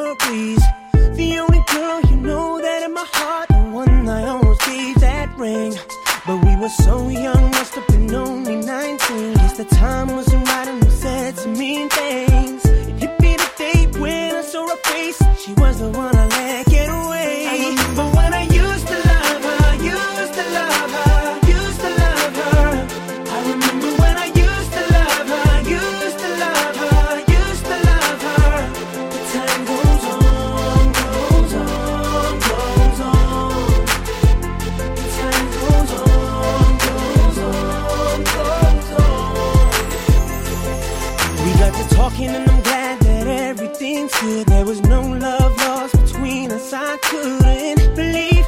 memories. The only girl you know that in my heart, the one I almost gave that ring. But we were so young, must have been only 19. Guess the time wasn't right and we said some mean things. It hit me the day when I saw her face. She was the one I let get away. I remember when I used to love her, used to love her, used to love her. I remember when I used to love her, used to love her, used to love her. The time goes on, goes on, goes on. The time goes on, goes on, goes on. We got to talking and I'm glad that everything's good. There was no love lost between us. I couldn't believe